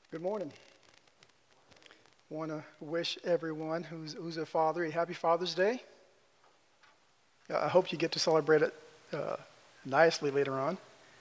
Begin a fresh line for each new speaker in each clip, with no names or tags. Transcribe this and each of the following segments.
Good morning. I want to wish everyone who's a father a happy Father's Day. I hope you get to celebrate it nicely later on.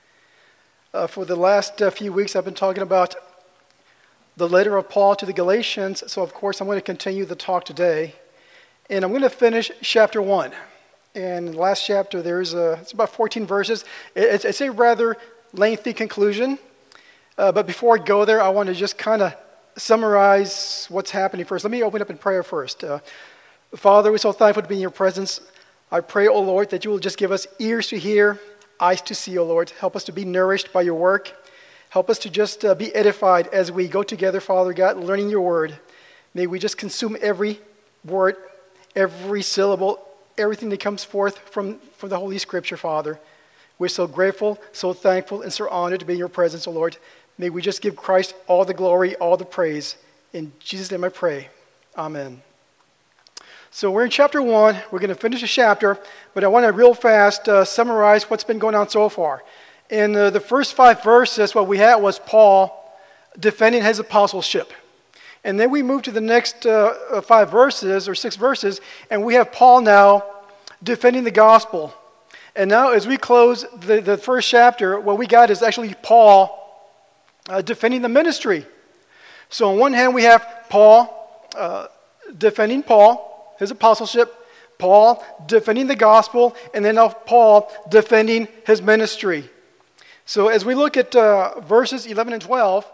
For the last few weeks, I've been talking about the letter of Paul to the Galatians, so of course I'm going to continue the talk today. And I'm going to finish chapter 1. And in the last chapter, it's about 14 verses. It's a rather lengthy conclusion. But before I go there, I want to just kind of summarize what's happening first. Let me open up in prayer first. Father, we're so thankful to be in your presence. I pray, O Lord, that you will just give us ears to hear, eyes to see, O Lord. Help us to be nourished by your work. Help us to just be edified as we go together, Father God, learning your word. May we just consume every word, every syllable, everything that comes forth from the Holy Scripture, Father. We're so grateful, so thankful, and so honored to be in your presence, O Lord. May we just give Christ all the glory, all the praise. In Jesus' name I pray. Amen. So we're in chapter 1. We're going to finish the chapter, but I want to real fast summarize what's been going on so far. In the first 5 verses, what we had was Paul defending his apostleship. And then we move to the next 5 verses, or 6 verses, and we have Paul now defending the gospel. And now as we close the first chapter, what we got is actually Paul defending the ministry. So on one hand, we have Paul defending Paul, his apostleship, Paul defending the gospel, and then now Paul defending his ministry. So as we look at verses 11 and 12,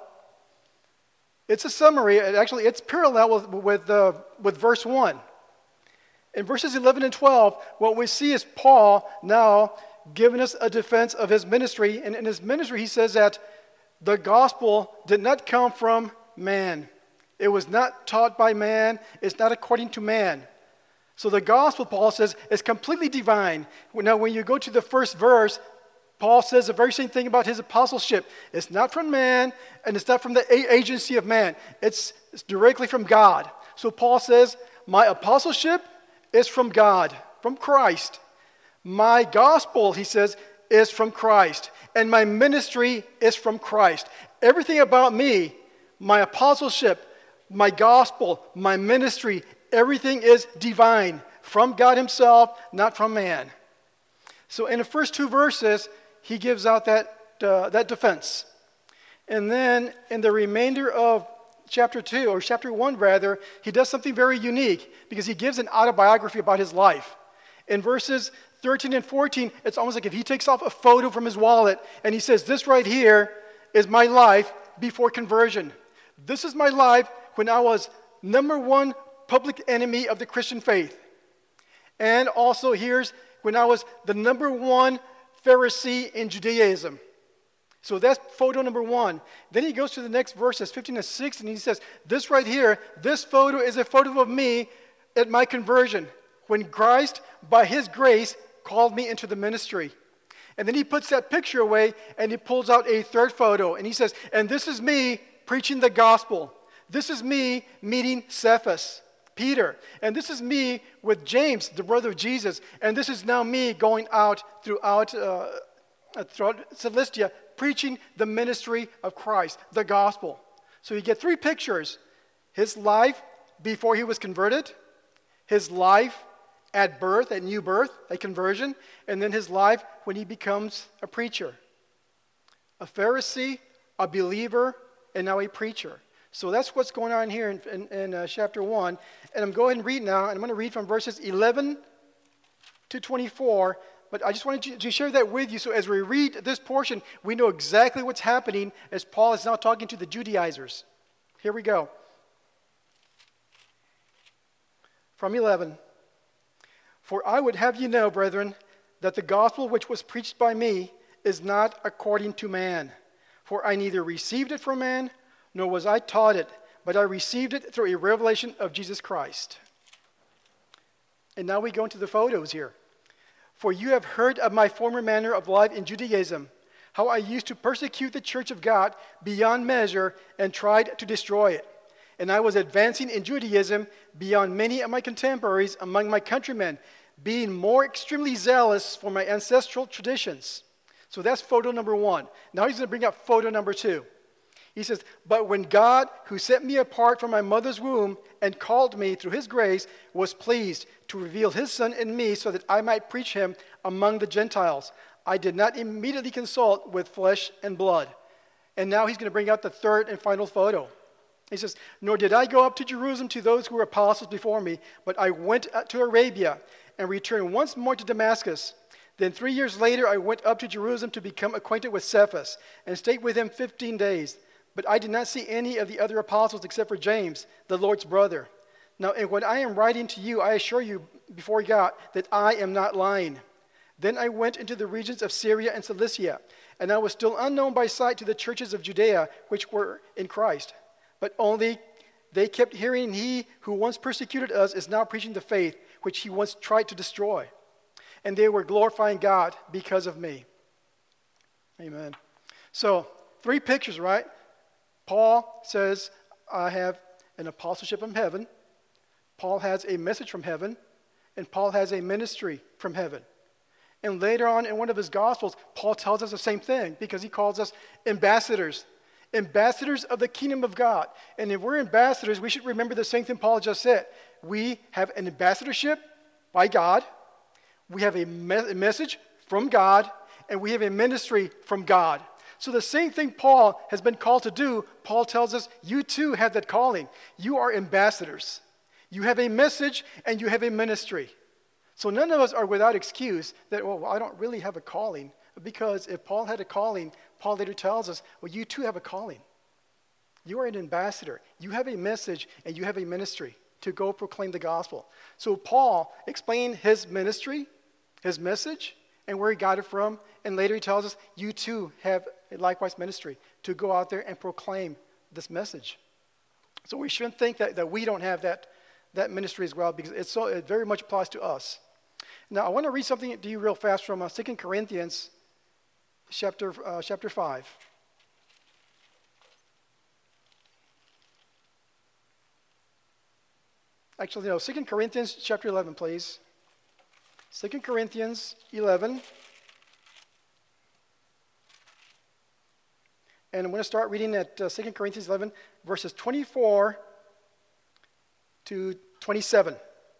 it's a summary. It's parallel with verse 1. In verses 11 and 12, what we see is Paul now giving us a defense of his ministry. And in his ministry, he says that the gospel did not come from man. It was not taught by man. It's not according to man. So the gospel, Paul says, is completely divine. Now, when you go to the first verse, Paul says the very same thing about his apostleship. It's not from man, and it's not from the agency of man. It's directly from God. So Paul says, my apostleship is from God, from Christ. My gospel, he says, is from Christ. And my ministry is from Christ. Everything about me, my apostleship, my gospel, my ministry, everything is divine, from God himself, not from man. So in the first 2 verses, he gives out that defense. And then in the remainder of chapter 2, or chapter 1 rather, he does something very unique because he gives an autobiography about his life. In verses 13 and 14, it's almost like if he takes off a photo from his wallet and he says, this right here is my life before conversion. This is my life when I was number 1 public enemy of the Christian faith. And also here's when I was the number 1 Pharisee in Judaism. So that's photo number 1. Then he goes to the next verses, 15 and 16, and he says, this right here, this photo is a photo of me at my conversion, when Christ, by his grace, called me into the ministry. And then he puts that picture away, and he pulls out a third photo, and he says, and this is me preaching the gospel. This is me meeting Cephas, Peter. And this is me with James, the brother of Jesus. And this is now me going out throughout Cilicia, preaching the ministry of Christ, the gospel. So you get 3 pictures. His life before he was converted, his life at birth, at new birth, at conversion, and then his life when he becomes a preacher. A Pharisee, a believer, and now a preacher. So that's what's going on here in chapter 1. And I'm going to read now, and I'm going to read from verses 11 to 24. But I just wanted to share that with you, so as we read this portion, we know exactly what's happening as Paul is now talking to the Judaizers. Here we go. From 11. For I would have you know, brethren, that the gospel which was preached by me is not according to man. For I neither received it from man, nor was I taught it, but I received it through a revelation of Jesus Christ. And now we go into the photos here. For you have heard of my former manner of life in Judaism, how I used to persecute the church of God beyond measure and tried to destroy it. And I was advancing in Judaism beyond many of my contemporaries among my countrymen, being more extremely zealous for my ancestral traditions. So that's photo number 1. Now he's going to bring up photo number 2. He says, but when God, who set me apart from my mother's womb and called me through his grace, was pleased to reveal his Son in me so that I might preach him among the Gentiles, I did not immediately consult with flesh and blood. And now he's going to bring out the third and final photo. He says, nor did I go up to Jerusalem to those who were apostles before me, but I went to Arabia and returned once more to Damascus. Then 3 years later I went up to Jerusalem to become acquainted with Cephas and stayed with him 15 days. But I did not see any of the other apostles except for James, the Lord's brother. Now, in what I am writing to you, I assure you before God that I am not lying. Then I went into the regions of Syria and Cilicia, and I was still unknown by sight to the churches of Judea which were in Christ. But only they kept hearing, he who once persecuted us is now preaching the faith which he once tried to destroy. And they were glorifying God because of me. Amen. So, 3 pictures, right? Paul says, I have an apostleship from heaven. Paul has a message from heaven. And Paul has a ministry from heaven. And later on in one of his Gospels, Paul tells us the same thing because he calls us ambassadors. Ambassadors of the kingdom of God. And if we're ambassadors, we should remember the same thing Paul just said. We have an ambassadorship by God. We have a message from God. And we have a ministry from God. So the same thing Paul has been called to do, Paul tells us, you too have that calling. You are ambassadors. You have a message and you have a ministry. So none of us are without excuse that, well, I don't really have a calling. Because if Paul had a calling, Paul later tells us, well, you too have a calling. You are an ambassador. You have a message and you have a ministry to go proclaim the gospel. So Paul explained his ministry, his message, and where he got it from. And later he tells us, you too have a likewise ministry to go out there and proclaim this message. So we shouldn't think that we don't have that ministry as well, because it very much applies to us. Now, I want to read something to you real fast from 2 Corinthians chapter 5. Actually, no, 2 Corinthians chapter 11, please. 2 Corinthians 11. And I'm going to start reading at 2 Corinthians 11, verses 24 to 27.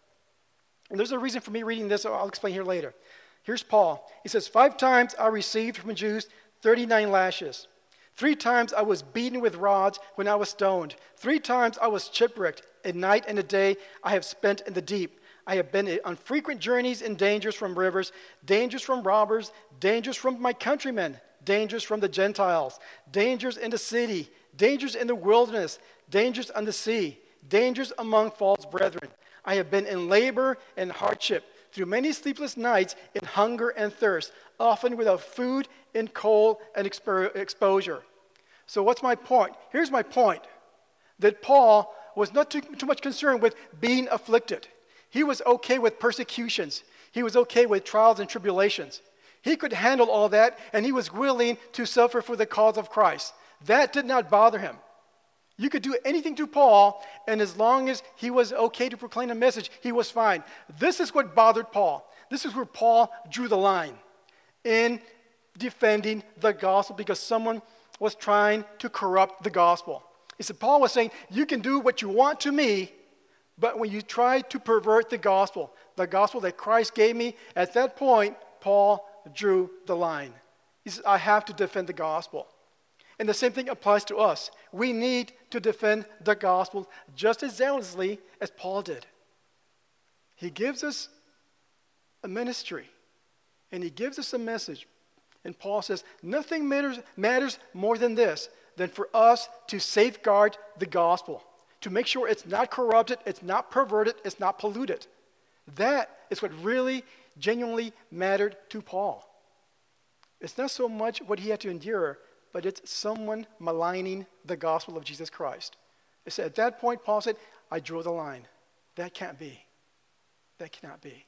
And there's a reason for me reading this. I'll explain here later. Here's Paul. He says, 5 times I received from Jews 39 lashes. 3 times I was beaten with rods when I was stoned. 3 times I was shipwrecked. A night and a day I have spent in the deep. I have been on frequent journeys in dangers from rivers, dangers from robbers, dangers from my countrymen, dangers from the Gentiles, dangers in the city, dangers in the wilderness, dangers on the sea, dangers among false brethren. I have been in labor and hardship, through many sleepless nights, in hunger and thirst, often without food, in cold and exposure. So what's my point? Here's my point, that Paul was not too much concerned with being afflicted. He was okay with persecutions. He was okay with trials and tribulations. He could handle all that, and he was willing to suffer for the cause of Christ. That did not bother him. You could do anything to Paul, and as long as he was okay to proclaim a message, he was fine. This is what bothered Paul. This is where Paul drew the line in defending the gospel, because someone was trying to corrupt the gospel. He said, Paul was saying, you can do what you want to me, but when you try to pervert the gospel that Christ gave me, at that point, Paul drew the line. He said, I have to defend the gospel. And the same thing applies to us. We need to defend the gospel just as zealously as Paul did. He gives us a ministry, and he gives us a message. And Paul says, nothing matters more than this, than for us to safeguard the gospel, to make sure it's not corrupted, it's not perverted, it's not polluted. That is what really, genuinely mattered to Paul. It's not so much what he had to endure, but it's someone maligning the gospel of Jesus Christ. So at that point, Paul said, I drew the line. That can't be. That cannot be.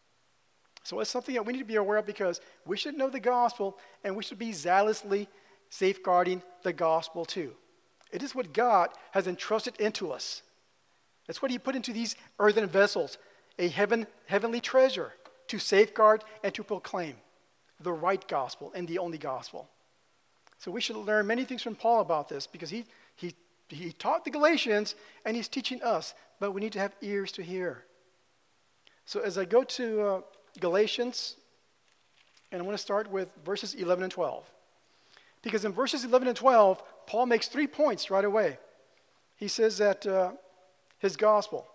So it's something that we need to be aware of, because we should know the gospel, and we should be zealously safeguarding the gospel too. It is what God has entrusted into us. That's what he put into these earthen vessels, a heavenly treasure to safeguard and to proclaim the right gospel and the only gospel. So we should learn many things from Paul about this because he taught the Galatians and he's teaching us, but we need to have ears to hear. So as I go to Galatians, and I want to start with verses 11 and 12. Because in verses 11 and 12, Paul makes 3 points right away. He says that his gospel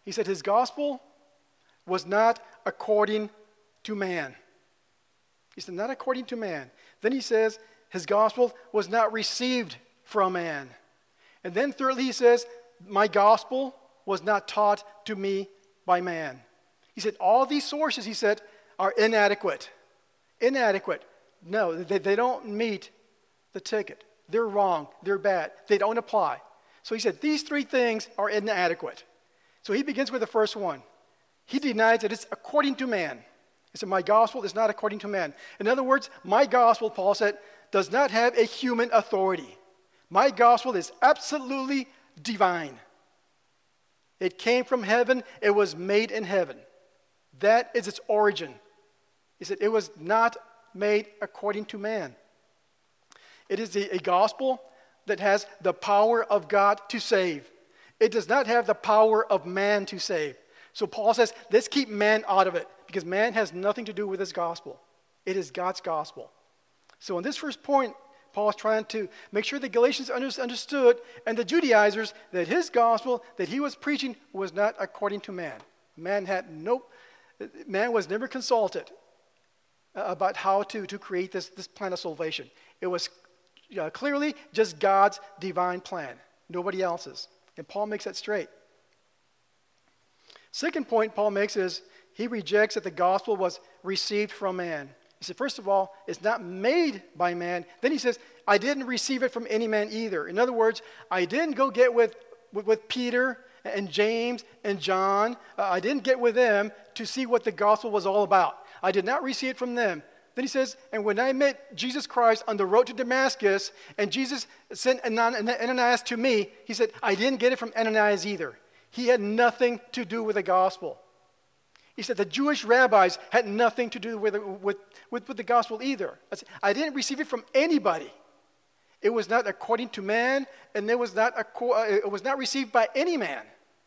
was not according to man. He said, not according to man. Then he says, his gospel was not received from man. And then thirdly, he says, my gospel was not taught to me by man. He said, all these sources, he said, are inadequate. Inadequate. No, they don't meet the ticket. They're wrong. They're bad. They don't apply. So he said, these 3 things are inadequate. So he begins with the first one. He denies that it's according to man. He said, my gospel is not according to man. In other words, my gospel, Paul said, does not have a human authority. My gospel is absolutely divine. It came from heaven. It was made in heaven. That is its origin. He said, it was not made according to man. It is a gospel that has the power of God to save. It does not have the power of man to save. So Paul says, let's keep man out of it, because man has nothing to do with this gospel. It is God's gospel. So in this first point, Paul is trying to make sure the Galatians understood, and the Judaizers, that his gospel that he was preaching was not according to man. Man was never consulted about how to create this plan of salvation. It was clearly just God's divine plan, nobody else's. And Paul makes that straight. Second point Paul makes is he rejects that the gospel was received from man. He said, first of all, it's not made by man. Then he says, I didn't receive it from any man either. In other words, I didn't go get with Peter and James and John. I didn't get with them to see what the gospel was all about. I did not receive it from them. Then he says, and when I met Jesus Christ on the road to Damascus, and Jesus sent Ananias to me, he said, I didn't get it from Ananias either. He had nothing to do with the gospel. He said the Jewish rabbis had nothing to do with the gospel either. I didn't receive it from anybody. It was not according to man, and it was not received by any man.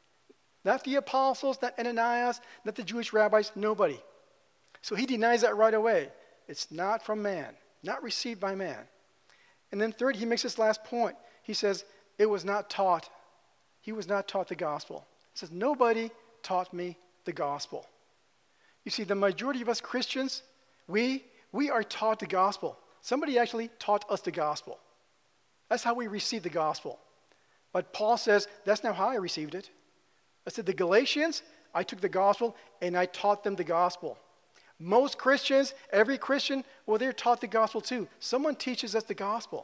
Not the apostles, not Ananias, not the Jewish rabbis, nobody. So he denies that right away. It's not from man, not received by man. And then third, he makes this last point. He says, it was not taught. He was not taught the gospel. He says, nobody taught me the gospel. You see, the majority of us Christians, we are taught the gospel. Somebody actually taught us the gospel. That's how we receive the gospel. But Paul says, that's not how I received it. I said, the Galatians, I took the gospel and I taught them the gospel. Most Christians, every Christian, well, they're taught the gospel too. Someone teaches us the gospel.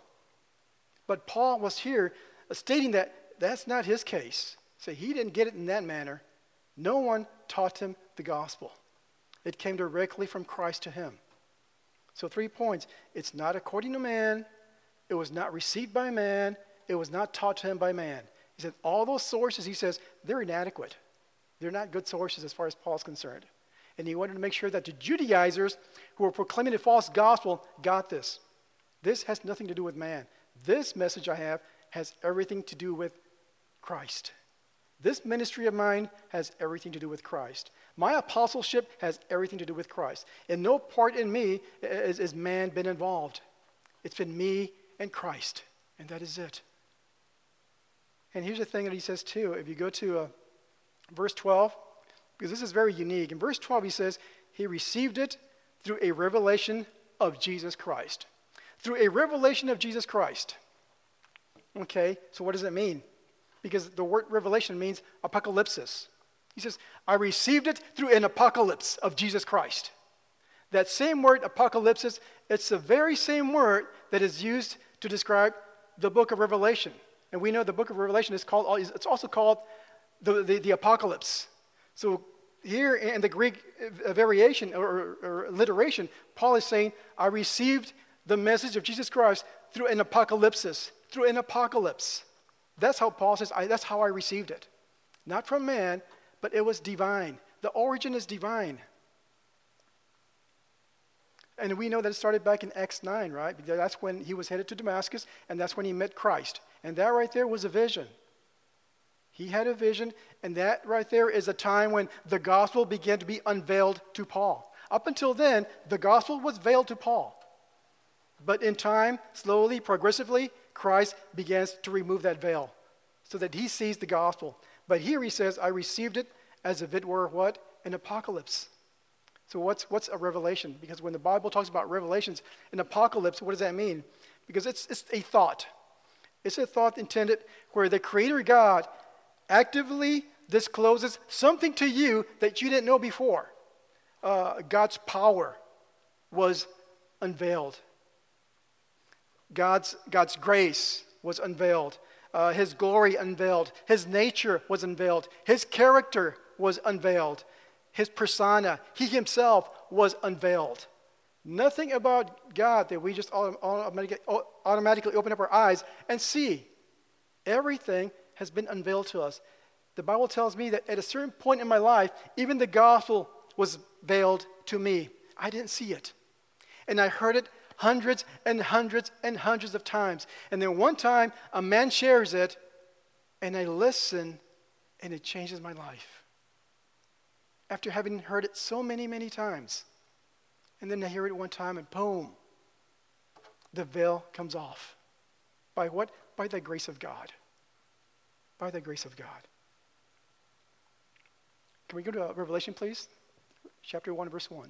But Paul was here stating that that's not his case. So he didn't get it in that manner. No one taught him the gospel. It came directly from Christ to him. So 3 points. It's not according to man. It was not received by man. It was not taught to him by man. He said all those sources, he says, they're inadequate. They're not good sources as far as Paul's concerned. And he wanted to make sure that the Judaizers who were proclaiming a false gospel got this. This has nothing to do with man. This message I have has everything to do with Christ. This ministry of mine has everything to do with Christ. My apostleship has everything to do with Christ. And no part in me is man been involved. It's been me and Christ. And that is it. And here's the thing that he says too. If you go to verse 12, because this is very unique. In verse 12 he says, he received it through a revelation of Jesus Christ. Through a revelation of Jesus Christ. Okay, so what does it mean? Because the word revelation means apocalypsis. He says, I received it through an apocalypse of Jesus Christ. That same word, apocalypsis, it's the very same word that is used to describe the book of Revelation. And we know the book of Revelation is called, it's also called the apocalypse. So here in the Greek variation or alliteration, Paul is saying, I received the message of Jesus Christ through an apocalypsis, through an apocalypse. That's how Paul says, that's how I received it. Not from man, but it was divine. The origin is divine. And we know that it started back in Acts 9, right? Because that's when he was headed to Damascus, and that's when he met Christ. And that right there was a vision. He had a vision, and that right there is a time when the gospel began to be unveiled to Paul. Up until then, the gospel was veiled to Paul. But in time, slowly, progressively, Christ begins to remove that veil so that he sees the gospel. But here he says, I received it as if it were what? An apocalypse. So what's a revelation? Because when the Bible talks about revelations, an apocalypse, what does that mean? Because it's a thought. It's a thought intended where the Creator God actively discloses something to you that you didn't know before. God's power was unveiled. God's grace was unveiled. His glory unveiled. His nature was unveiled. His character was unveiled. His persona, he himself was unveiled. Nothing about God that we just automatically open up our eyes and see. Everything has been unveiled to us. The Bible tells me that at a certain point in my life, even the gospel was veiled to me. I didn't see it. And I heard it hundreds and hundreds and hundreds of times. And then one time, a man shares it, and I listen, and it changes my life. After having heard it so many, many times. And then I hear it one time, and boom, the veil comes off. By what? By the grace of God. By the grace of God. Can we go to Revelation, please? Chapter 1, verse 1.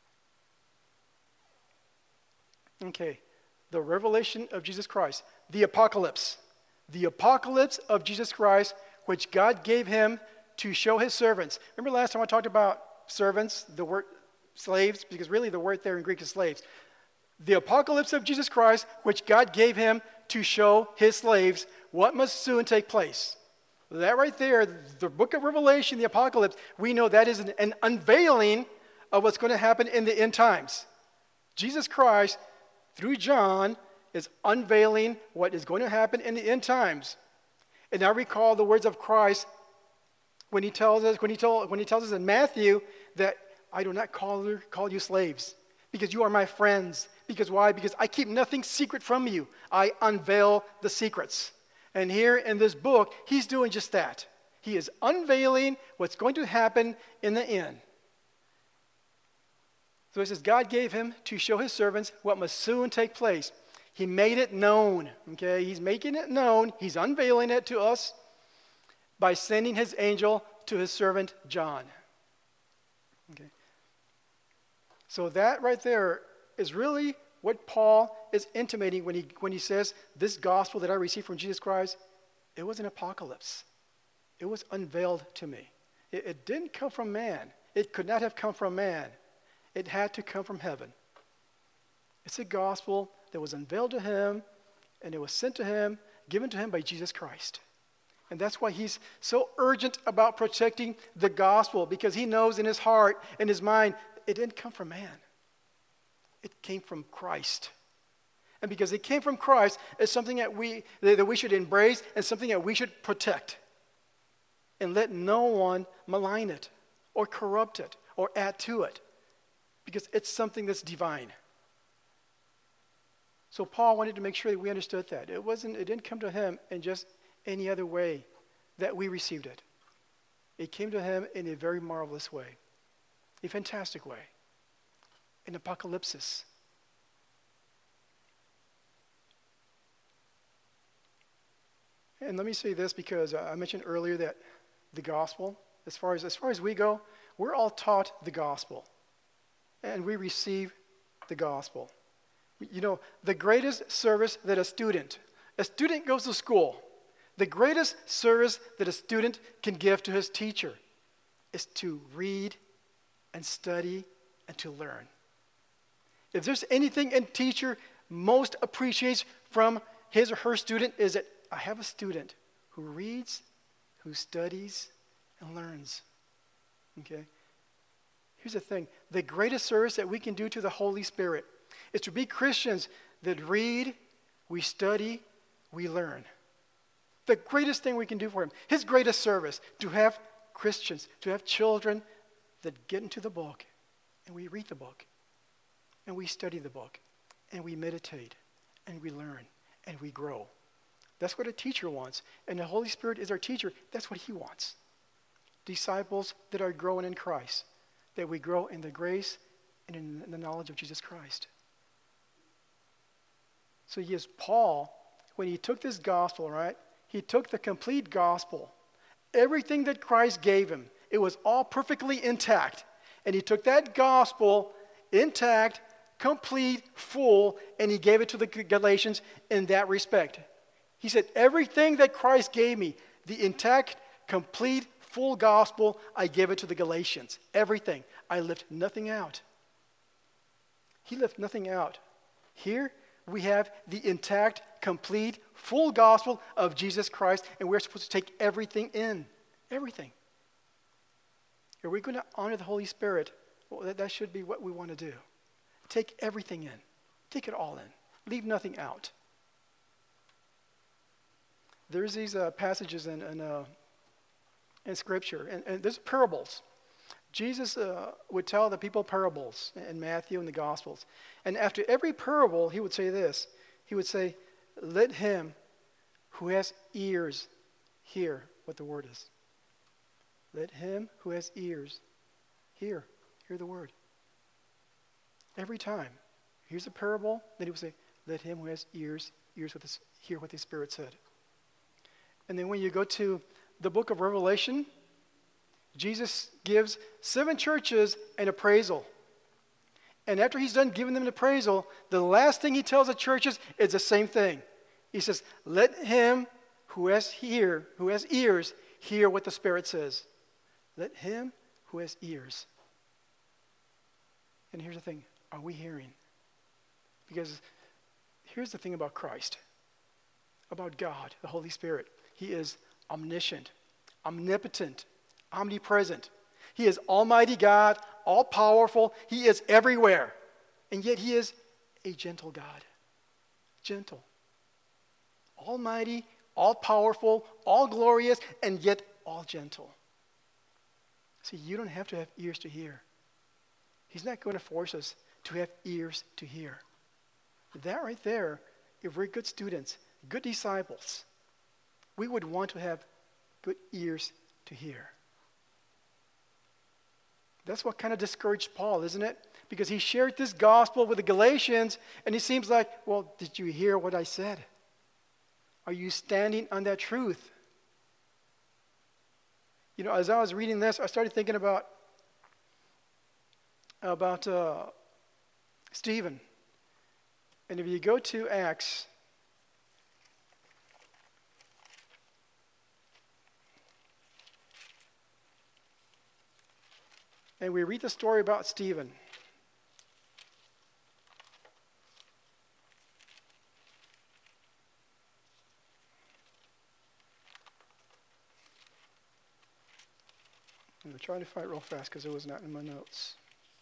Okay, the revelation of Jesus Christ, the apocalypse of Jesus Christ, which God gave him to show his servants. Remember last time I talked about servants, the word slaves, because really the word there in Greek is slaves. The apocalypse of Jesus Christ, which God gave him to show his slaves what must soon take place. That right there, the book of Revelation, the apocalypse, we know that is an unveiling of what's going to happen in the end times. Jesus Christ, through John, is unveiling what is going to happen in the end times. And I recall the words of Christ when he tells us in Matthew that I do not call you slaves, because you are my friends. Because why? Because I keep nothing secret from you. I unveil the secrets. And here in this book, he's doing just that. He is unveiling what's going to happen in the end. So it says, God gave him to show his servants what must soon take place. He made it known. Okay, he's making it known. He's unveiling it to us by sending his angel to his servant John. Okay. So that right there is really what Paul is intimating when he says, this gospel that I received from Jesus Christ, it was an apocalypse. It was unveiled to me. It didn't come from man. It could not have come from man. It had to come from heaven. It's a gospel that was unveiled to him, and it was sent to him, given to him by Jesus Christ. And that's why he's so urgent about protecting the gospel, because he knows in his heart, in his mind, it didn't come from man. It came from Christ. And because it came from Christ, it's something that we should embrace and something that we should protect. And let no one malign it or corrupt it or add to it, because it's something that's divine. So Paul wanted to make sure that we understood that. It didn't come to him in just any other way that we received it. It came to him in a very marvelous way, a fantastic way, an apocalypsis. And let me say this, because I mentioned earlier that the gospel, as far as we go, we're all taught the gospel, and we receive the gospel. You know, the greatest service that a student goes to school, the greatest service that a student can give to his teacher is to read and study and to learn. If there's anything a teacher most appreciates from his or her student, is that I have a student who reads, who studies, and learns. Okay? Here's the thing. The greatest service that we can do to the Holy Spirit is to be Christians that read, we study, we learn. The greatest thing we can do for him, his greatest service, to have Christians, to have children that get into the book, and we read the book, and we study the book, and we meditate, and we learn, and we grow. That's what a teacher wants. And the Holy Spirit is our teacher. That's what he wants. Disciples that are growing in Christ, that we grow in the grace and in the knowledge of Jesus Christ. So yes, Paul, when he took this gospel, right, he took the complete gospel, everything that Christ gave him, it was all perfectly intact. And he took that gospel intact, complete, full, and he gave it to the Galatians in that respect. He said, everything that Christ gave me, the intact, complete, full gospel, I give it to the Galatians. Everything. I left nothing out. He left nothing out. Here we have the intact, complete, full gospel of Jesus Christ, and we're supposed to take everything in. Everything. Are we going to honor the Holy Spirit? Well, that should be what we want to do. Take everything in. Take it all in. Leave nothing out. There's these passages in Scripture, and there's parables. Jesus would tell the people parables in Matthew and the Gospels. And after every parable, he would say this. He would say, let him who has ears hear what the word is. Let him who has ears hear the word. Every time. Here's a parable, then he would say, let him who has ears hear what the Spirit said. And then when you go to the book of Revelation, Jesus gives 7 churches an appraisal. And after he's done giving them an appraisal, the last thing he tells the churches is the same thing. He says, let him who has ears hear what the Spirit says. Let him who has ears. And here's the thing, are we hearing? Because here's the thing about Christ, about God, the Holy Spirit. He is omniscient, omnipotent, omnipresent. He is Almighty God, all-powerful. He is everywhere. And yet he is a gentle God. Gentle. Almighty, all-powerful, all-glorious, and yet all gentle. See, you don't have to have ears to hear. He's not going to force us to have ears to hear. That right there, if we're good students, good disciples, we would want to have good ears to hear. That's what kind of discouraged Paul, isn't it? Because he shared this gospel with the Galatians, and he seems like, well, did you hear what I said? Are you standing on that truth? You know, as I was reading this, I started thinking about Stephen. And if you go to Acts, and we read the story about Stephen. I'm trying to find it real fast because it was not in my notes.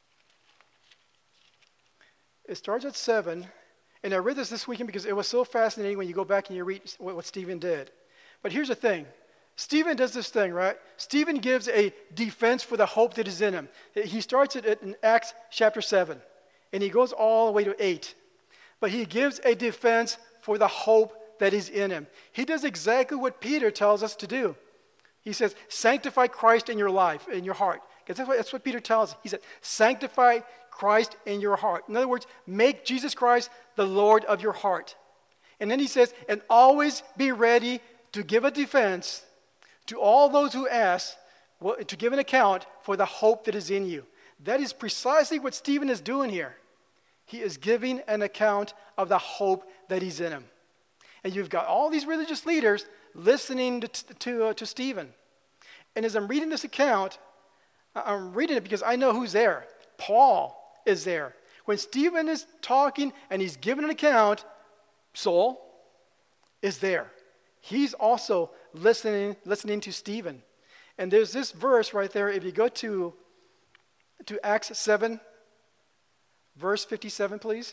It starts at 7, and I read this weekend because it was so fascinating when you go back and you read what Stephen did. But here's the thing. Stephen does this thing, right? Stephen gives a defense for the hope that is in him. He starts it in Acts chapter 7, and he goes all the way to 8. But he gives a defense for the hope that is in him. He does exactly what Peter tells us to do. He says, sanctify Christ in your life, in your heart. Because that's what Peter tells us. He said, sanctify Christ in your heart. In other words, make Jesus Christ the Lord of your heart. And then he says, and always be ready to give a defense to all those who ask, to give an account for the hope that is in you. That is precisely what Stephen is doing here. He is giving an account of the hope that is in him. And you've got all these religious leaders listening to Stephen. And as I'm reading this account, I'm reading it because I know who's there. Paul is there. When Stephen is talking and he's giving an account, Saul is there. He's also listening to Stephen. And there's this verse right there. If you go to Acts 7, verse 57, please.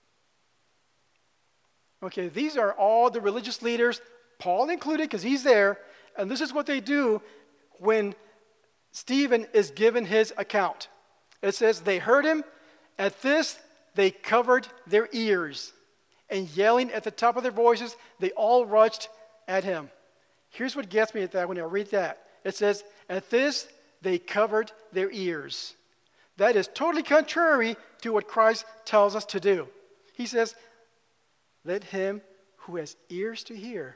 Okay, these are all the religious leaders, Paul included because he's there. And this is what they do when Stephen is given his account. It says, they heard him. At this, they covered their ears, and yelling at the top of their voices, they all rushed at him. Here's what gets me at that when I read that. It says, at this, they covered their ears. That is totally contrary to what Christ tells us to do. He says, let him who has ears to hear.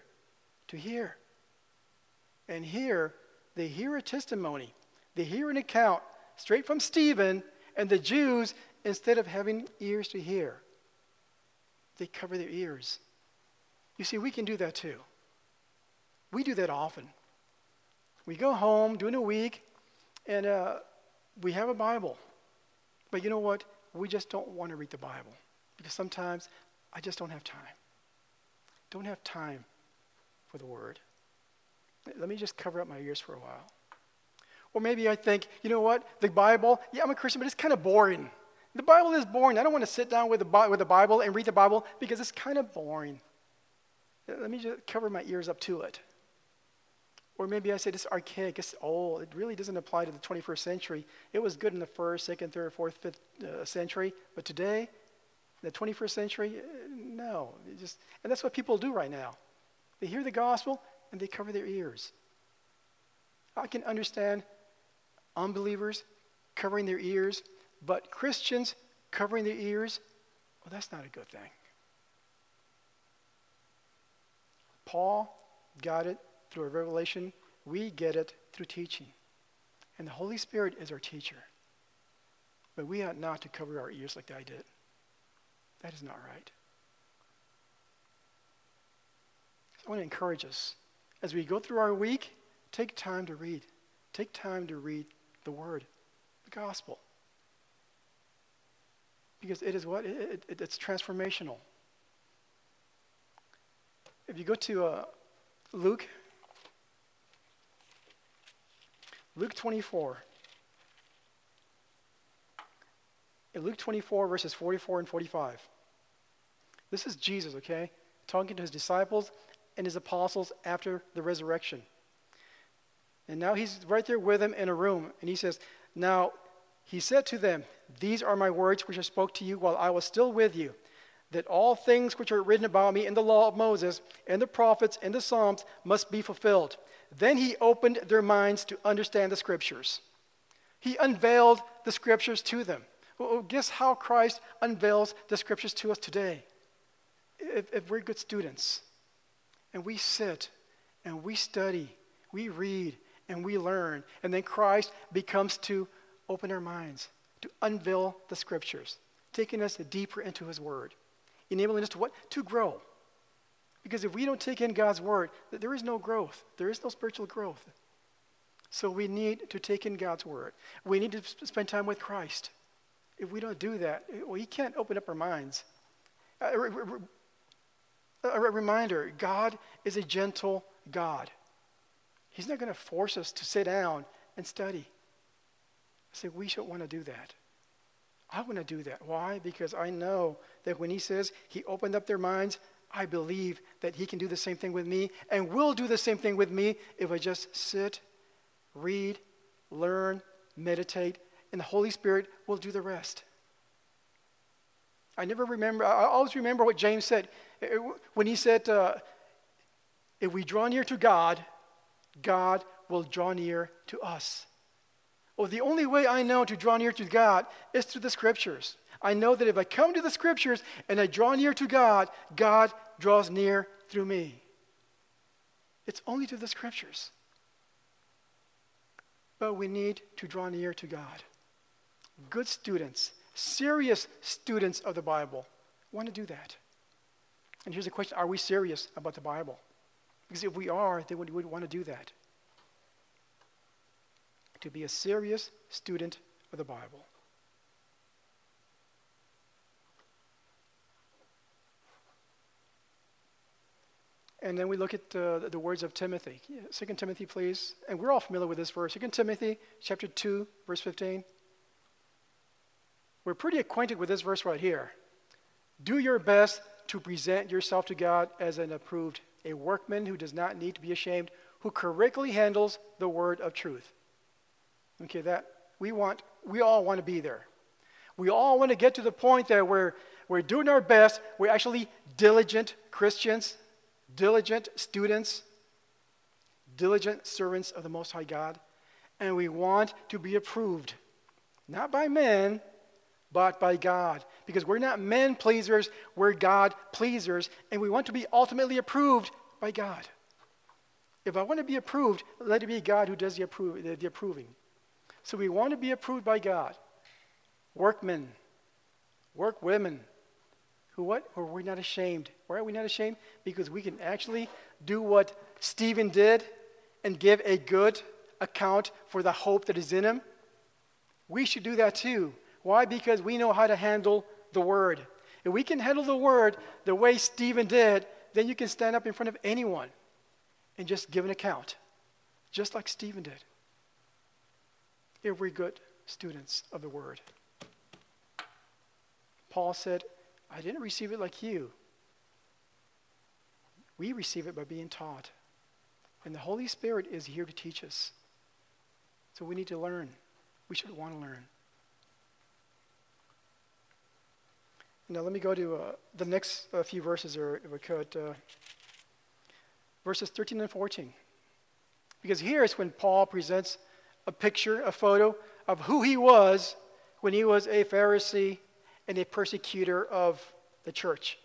And here, they hear a testimony. They hear an account straight from Stephen, and the Jews, instead of having ears to hear, they cover their ears. You see, we can do that too. We do that often. We go home during the week, and we have a Bible. But you know what? We just don't want to read the Bible. Because sometimes I just don't have time. Don't have time for the Word. Let me just cover up my ears for a while. Or maybe I think, you know what? The Bible, yeah, I'm a Christian, but it's kind of boring. The Bible is boring. I don't want to sit down with the Bible and read the Bible because it's kind of boring. Let me just cover my ears up to it. Or maybe I say this is archaic, it's old. It really doesn't apply to the 21st century. It was good in the 1st, 2nd, 3rd, 4th, 5th century. But today, the 21st century, no. And that's what people do right now. They hear the gospel and they cover their ears. I can understand unbelievers covering their ears, but Christians covering their ears, well, that's not a good thing. Paul got it through a revelation. We get it through teaching. And the Holy Spirit is our teacher. But we ought not to cover our ears like I did. That is not right. So I want to encourage us. As we go through our week, take time to read. Take time to read the Word, the Gospel. Because it is what? It's transformational. If you go to Luke 24. In Luke 24, verses 44 and 45. This is Jesus, okay, talking to his disciples and his apostles after the resurrection. And now he's right there with them in a room, and he says, now he said to them, these are my words which I spoke to you while I was still with you, that all things which are written about me in the law of Moses and the prophets and the Psalms must be fulfilled. Then he opened their minds to understand the Scriptures. He unveiled the Scriptures to them. Well, guess how Christ unveils the Scriptures to us today? If we're good students, and we sit, and we study, we read, and we learn, and then Christ becomes to open our minds, to unveil the Scriptures, taking us deeper into His Word, enabling us to what? To grow. Because if we don't take in God's Word, there is no growth. There is no spiritual growth. So we need to take in God's Word. We need to spend time with Christ. If we don't do that, well, He can't open up our minds. A reminder, God is a gentle God. He's not going to force us to sit down and study. I say we should want to do that. I want to do that. Why? Because I know that when He says He opened up their minds, I believe that He can do the same thing with me and will do the same thing with me if I just sit, read, learn, meditate, and the Holy Spirit will do the rest. I always remember what James said when he said, if we draw near to God, God will draw near to us. Well, the only way I know to draw near to God is through the Scriptures. I know that if I come to the Scriptures and I draw near to God, God draws near through me. It's only through the Scriptures. But we need to draw near to God. Good students, serious students of the Bible want to do that. And here's the question, are we serious about the Bible? Because if we are, then we would want to do that. To be a serious student of the Bible. And then we look at the words of Timothy. 2 Timothy, please. And we're all familiar with this verse. 2 Timothy chapter 2, verse 15. We're pretty acquainted with this verse right here. Do your best to present yourself to God as an approved, a workman who does not need to be ashamed, who correctly handles the word of truth. Okay, that we all want to be there. We all want to get to the point that we're doing our best. We're actually diligent Christians, diligent students, diligent servants of the Most High God. And we want to be approved, not by men, but by God. Because we're not men pleasers, we're God pleasers. And we want to be ultimately approved by God. If I want to be approved, let it be God who does the approving. So we want to be approved by God. Workmen, workwomen, who we're not ashamed. Why are we not ashamed? Because we can actually do what Stephen did and give a good account for the hope that is in him. We should do that too. Why? Because we know how to handle the word. If we can handle the word the way Stephen did, then you can stand up in front of anyone and just give an account, just like Stephen did. If we're good students of the word. Paul said, I didn't receive it like you. We receive it by being taught. And the Holy Spirit is here to teach us. So we need to learn. We should want to learn. Now let me go to the next few verses, or if we could. Verses 13 and 14. Because here is when Paul presents a picture, a photo of who he was when he was a Pharisee and a persecutor of the church.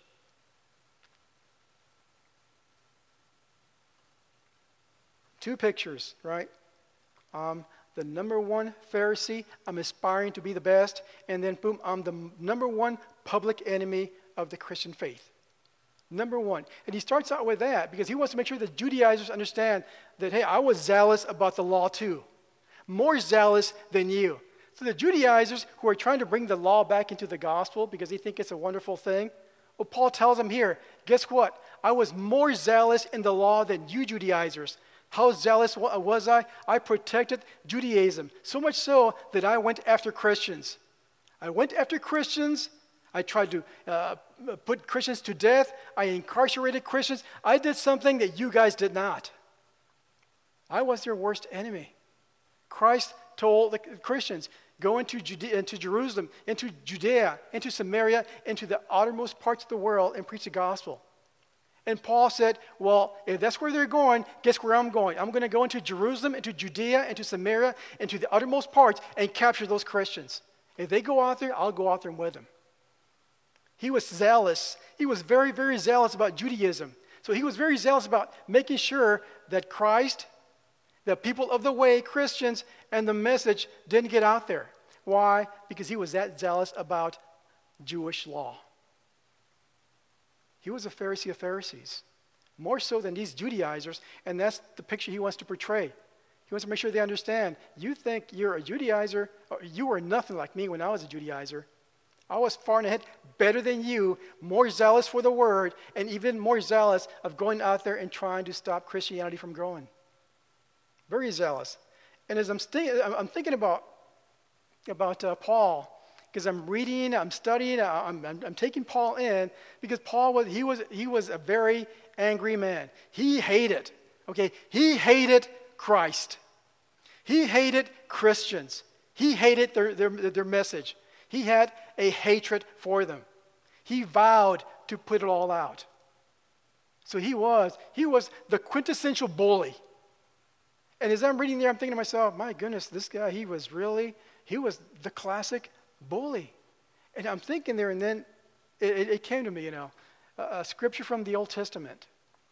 Two pictures, right? The number one Pharisee, I'm aspiring to be the best, and then boom, I'm the number one public enemy of the Christian faith. Number one. And he starts out with that because he wants to make sure that Judaizers understand that, hey, I was zealous about the law too. More zealous than you. So the Judaizers who are trying to bring the law back into the gospel because they think it's a wonderful thing, well, Paul tells them here, guess what? I was more zealous in the law than you Judaizers. How zealous was I? I protected Judaism. So much so that I went after Christians. I went after Christians. I tried to put Christians to death. I incarcerated Christians. I did something that you guys did not. I was their worst enemy. Christ told the Christians, go into Jerusalem, into Judea, into Samaria, into the outermost parts of the world and preach the gospel. And Paul said, well, if that's where they're going, guess where I'm going? I'm going to go into Jerusalem, into Judea, into Samaria, into the uttermost parts and capture those Christians. If they go out there, I'll go out there with them. He was zealous. He was very, very zealous about Judaism. So he was very zealous about making sure that Christ, the people of the way, Christians, and the message didn't get out there. Why? Because he was that zealous about Jewish law. He was a Pharisee of Pharisees, more so than these Judaizers, and that's the picture he wants to portray. He wants to make sure they understand, you think you're a Judaizer, or you were nothing like me when I was a Judaizer. I was far and ahead, better than you, more zealous for the word, and even more zealous of going out there and trying to stop Christianity from growing. Very zealous. And as I'm thinking about Paul, because I'm reading, I'm studying, I'm taking Paul in, because Paul was a very angry man. He hated Christ. He hated Christians. He hated their message. He had a hatred for them. He vowed to put it all out. So he was the quintessential bully. And as I'm reading there, I'm thinking to myself, my goodness, this guy, he was the classic bully. And I'm thinking there, and then it came to me, a scripture from the Old Testament.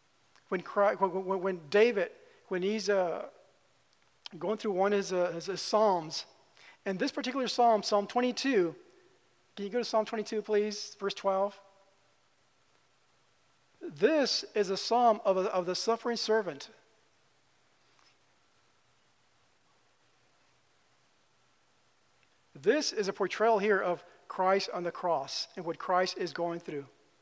When David, when he's going through one of his Psalms, and this particular Psalm, Psalm 22, can you go to Psalm 22, please, verse 12? This is a psalm of the suffering servant. This is a portrayal here of Christ on the cross and what Christ is going through.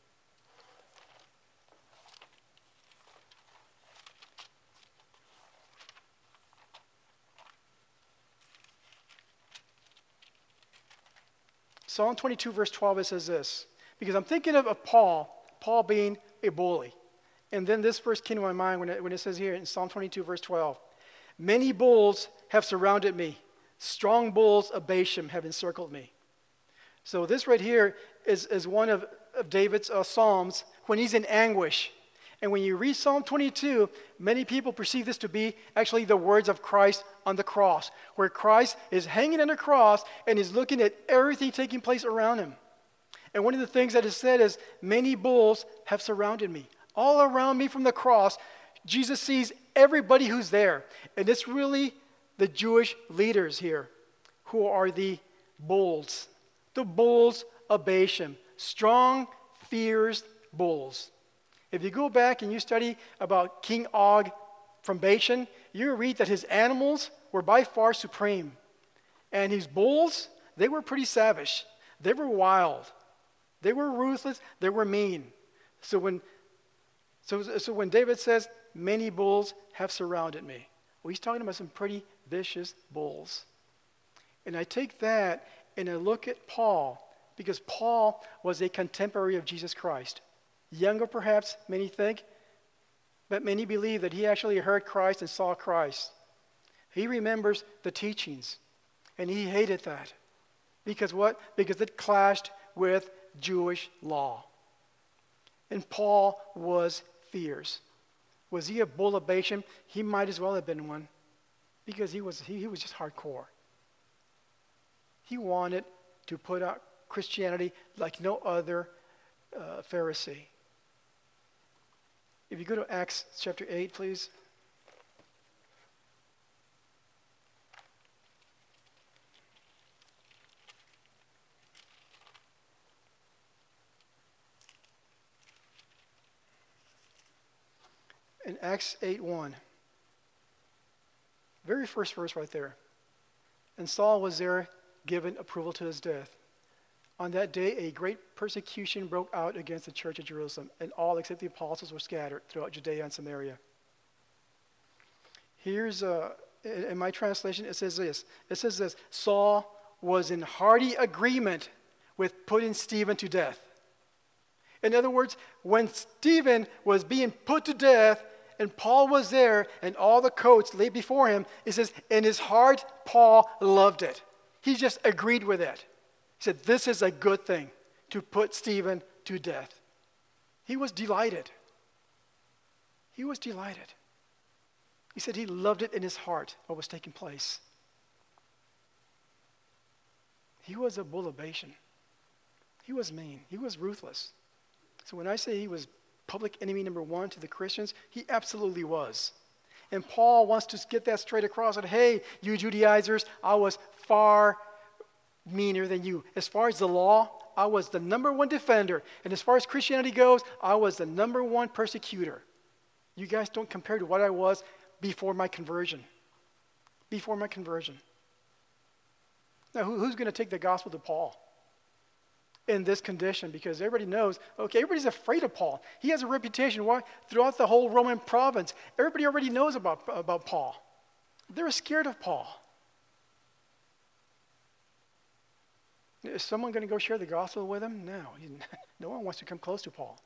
Psalm 22, verse 12, it says this, because I'm thinking of Paul being a bully. And then this verse came to my mind when it says here in Psalm 22, verse 12, many bulls have surrounded me. Strong bulls of Bashan have encircled me. So this right here is one of David's Psalms when he's in anguish. And when you read Psalm 22, many people perceive this to be actually the words of Christ on the cross, where Christ is hanging on the cross and is looking at everything taking place around him. And one of the things that is said is, many bulls have surrounded me. All around me from the cross, Jesus sees everybody who's there. And it's really the Jewish leaders here who are the bulls of Bashan, strong, fierce bulls. If you go back and you study about King Og from Bashan, you read that his animals were by far supreme. And his bulls, they were pretty savage. They were wild. They were ruthless. They were mean. So when David says, many bulls have surrounded me, well, he's talking about some pretty vicious bulls. And I take that and I look at Paul, because Paul was a contemporary of Jesus Christ. Younger perhaps, many think, but many believe that he actually heard Christ and saw Christ. He remembers the teachings, and he hated that. Because what? Because it clashed with Jewish law. And Paul was fierce. Was he a bull of Bashan? He might as well have been one, because he was just hardcore. He wanted to put out Christianity like no other Pharisee. If you go to Acts chapter 8, please. In Acts 8:1, very first verse right there. And Saul was there, given approval to his death. On that day, a great persecution broke out against the church of Jerusalem, and all except the apostles were scattered throughout Judea and Samaria. Here's, in my translation, it says this. It says this: Saul was in hearty agreement with putting Stephen to death. In other words, when Stephen was being put to death, and Paul was there, and all the coats laid before him, it says, in his heart, Paul loved it. He just agreed with it. He said, this is a good thing, to put Stephen to death. He was delighted. He was delighted. He said he loved it in his heart, what was taking place. He was a bull of Bashan. He was mean. He was ruthless. So when I say he was public enemy number one to the Christians, he absolutely was. And Paul wants to get that straight across, that, hey, you Judaizers, I was far meaner than you. As far as the law, I was the number one defender. And as far as Christianity goes, I was the number one persecutor. You guys don't compare to what I was before my conversion. Before my conversion. Now, who's going to take the gospel to Paul in this condition? Because everybody knows, okay, everybody's afraid of Paul. He has a reputation throughout the whole Roman province. Everybody already knows about Paul. They're scared of Paul. Is someone going to go share the gospel with him? No. No one wants to come close to Paul.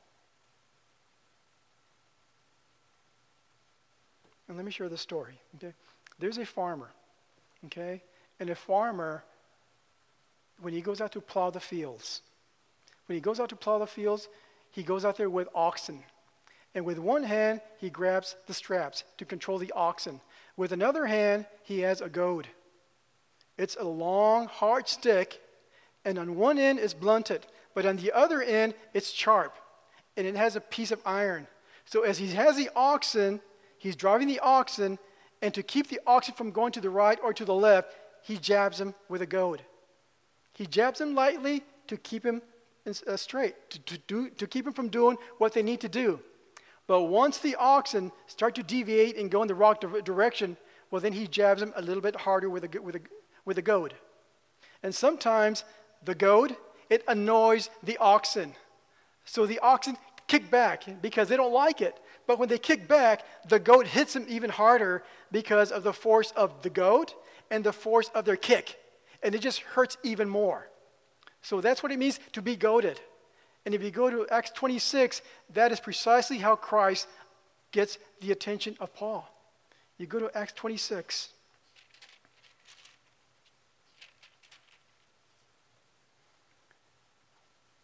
And let me share this story. Okay? There's a farmer, okay? And a farmer, when he goes out to plow the fields, he goes out there with oxen. And with one hand, he grabs the straps to control the oxen. With another hand, he has a goad. It's a long, hard stick, and on one end is blunted, but on the other end, it's sharp, and it has a piece of iron. So as he has the oxen, he's driving the oxen, and to keep the oxen from going to the right or to the left, he jabs them with a goad. He jabs them lightly to keep him straight, to keep him from doing what they need to do. But once the oxen start to deviate and go in the wrong direction, well, then he jabs them a little bit harder with a goad. And sometimes the goad, it annoys the oxen. So the oxen kick back because they don't like it. But when they kick back, the goad hits them even harder because of the force of the goad and the force of their kick. And it just hurts even more. So that's what it means to be goaded. And if you go to Acts 26, that is precisely how Christ gets the attention of Paul. You go to Acts 26.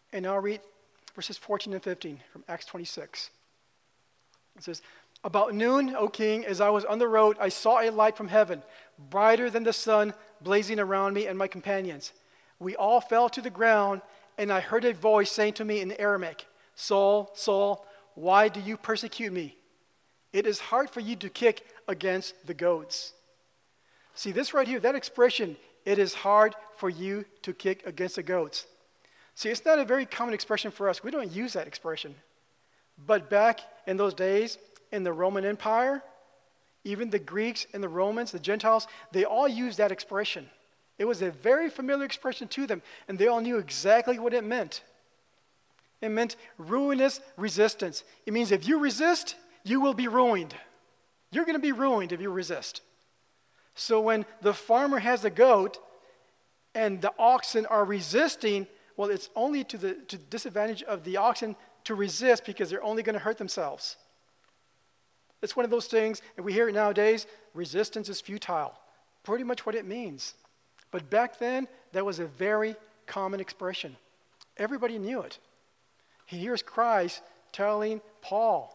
And I'll read verses 14 and 15 from Acts 26. It says, "About noon, O king, as I was on the road, I saw a light from heaven, brighter than the sun, blazing around me and my companions. We all fell to the ground, and I heard a voice saying to me in Aramaic, 'Saul, Saul, why do you persecute me? It is hard for you to kick against the goads.'" See this right here, that expression, "it is hard for you to kick against the goads." See, it's not a very common expression for us. We don't use that expression. But back in those days, in the Roman Empire, even the Greeks and the Romans, the Gentiles, they all used that expression. It was a very familiar expression to them, and they all knew exactly what it meant. It meant ruinous resistance. It means if you resist, you will be ruined. You're going to be ruined if you resist. So when the farmer has a goat and the oxen are resisting, well, it's only to the disadvantage of the oxen to resist because they're only going to hurt themselves. It's one of those things, and we hear it nowadays, resistance is futile. Pretty much what it means. But back then, that was a very common expression. Everybody knew it. Here's Christ telling Paul,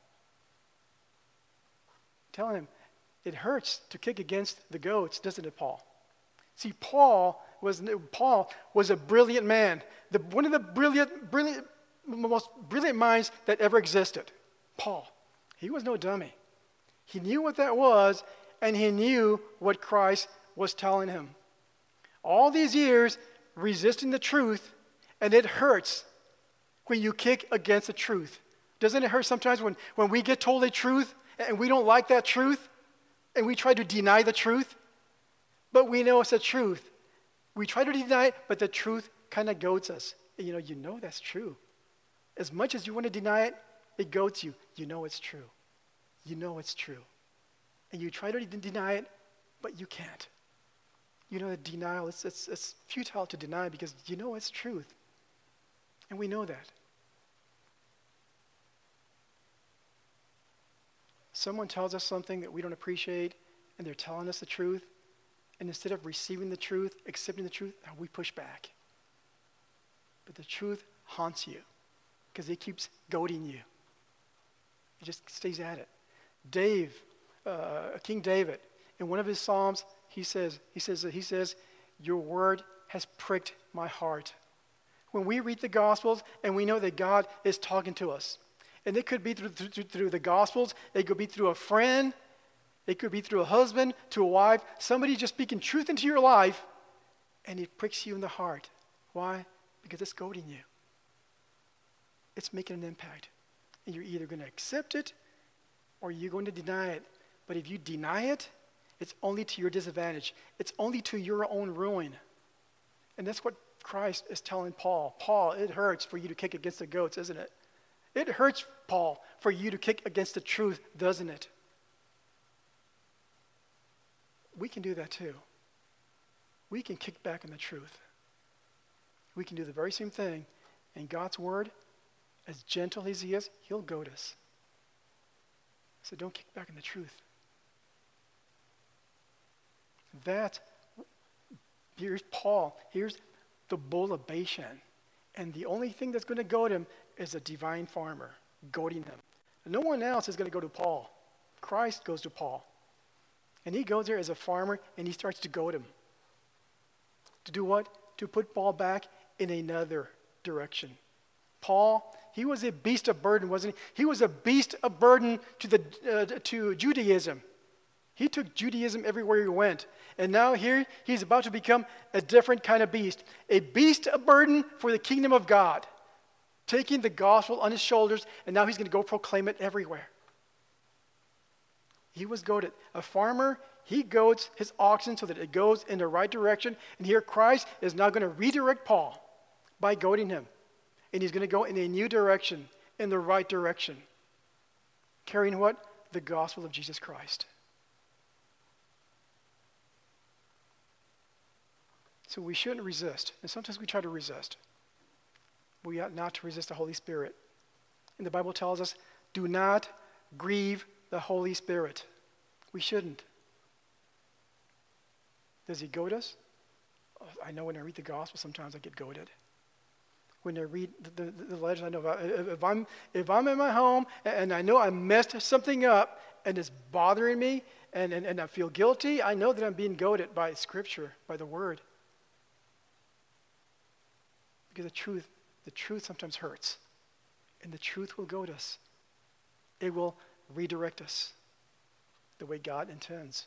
telling him, it hurts to kick against the goats, doesn't it, Paul? See, Paul was a brilliant man. One of the most brilliant minds that ever existed. Paul. He was no dummy. He knew what that was, and he knew what Christ was telling him. All these years resisting the truth, and it hurts when you kick against the truth. Doesn't it hurt sometimes when we get told a truth and we don't like that truth and we try to deny the truth? But we know it's the truth. We try to deny it, but the truth kind of goads us. And you know that's true. As much as you want to deny it, it goads you. You know it's true. You know it's true. And you try to deny it, but you can't. You know that denial, it's futile to deny because you know it's truth. And we know that. Someone tells us something that we don't appreciate, and they're telling us the truth, and instead of receiving the truth, accepting the truth, we push back. But the truth haunts you because it keeps goading you. It just stays at it. King David, in one of his Psalms, he says, "Your word has pricked my heart." When we read the Gospels and we know that God is talking to us, and it could be through the Gospels, it could be through a friend, it could be through a husband, to a wife, somebody just speaking truth into your life, and it pricks you in the heart. Why? Because it's goading you. It's making an impact. And you're either going to accept it or you're going to deny it. But if you deny it, it's only to your disadvantage. It's only to your own ruin. And that's what Christ is telling Paul. Paul, it hurts for you to kick against the goats, isn't it? It hurts, Paul, for you to kick against the truth, doesn't it? We can do that too. We can kick back on the truth. We can do the very same thing. And God's word, as gentle as he is, he'll goad us. So don't kick back on the truth. Here's Paul. Here's the bull of Bashan. And the only thing that's going to goad him is a divine farmer goading him. And no one else is going to go to Paul. Christ goes to Paul. And he goes there as a farmer and he starts to goad him. To do what? To put Paul back in another direction. Paul, he was a beast of burden, wasn't he? He was a beast of burden to Judaism. He took Judaism everywhere he went. And now here he's about to become a different kind of beast. A beast of burden for the kingdom of God. Taking the gospel on his shoulders, and now he's going to go proclaim it everywhere. He was goaded. A farmer, he goads his oxen so that it goes in the right direction. And here Christ is now going to redirect Paul by goading him. And he's going to go in a new direction, in the right direction. Carrying what? The gospel of Jesus Christ. So we shouldn't resist. And sometimes we try to resist. We ought not to resist the Holy Spirit. And the Bible tells us, do not grieve the Holy Spirit. We shouldn't. Does he goad us? I know when I read the gospel, sometimes I get goaded. when I read the letters I know about. If I'm in my home and I know I messed something up and it's bothering me and I feel guilty, I know that I'm being goaded by Scripture, by the Word. Because the truth sometimes hurts. And the truth will goad us. It will redirect us the way God intends.